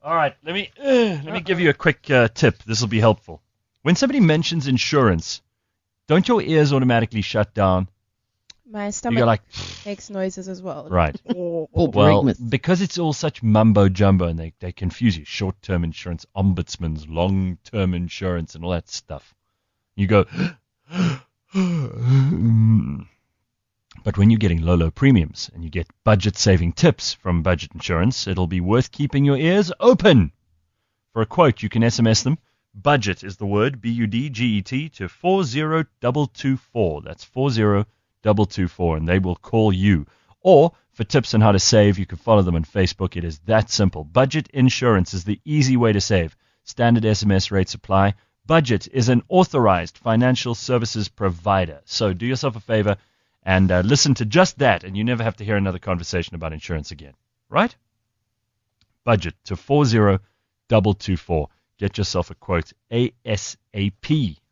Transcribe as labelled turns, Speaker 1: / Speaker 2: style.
Speaker 1: All right, let me give you a quick tip. This will be helpful. When somebody mentions insurance, don't your ears automatically shut down?
Speaker 2: My
Speaker 1: You
Speaker 2: stomach
Speaker 1: go like,
Speaker 2: makes noises as well.
Speaker 1: right.
Speaker 3: Paul
Speaker 1: Well,
Speaker 3: Brinkman.
Speaker 1: because it's all such mumbo jumbo and they confuse you. Short-term insurance, ombudsman's, long-term insurance, and all that stuff. You go, but when you're getting low premiums and you get budget-saving tips from Budget Insurance, it'll be worth keeping your ears open. For a quote, you can SMS them. Budget is the word, BUDGET, to 40224. That's 40224, and they will call you. Or for tips on how to save, you can follow them on Facebook. It is that simple. Budget Insurance is the easy way to save. Standard SMS rates apply. Budget is an authorized financial services provider. So do yourself a favor and listen to just that, and you never have to hear another conversation about insurance again. Right? Budget to 40224. Get yourself a quote ASAP.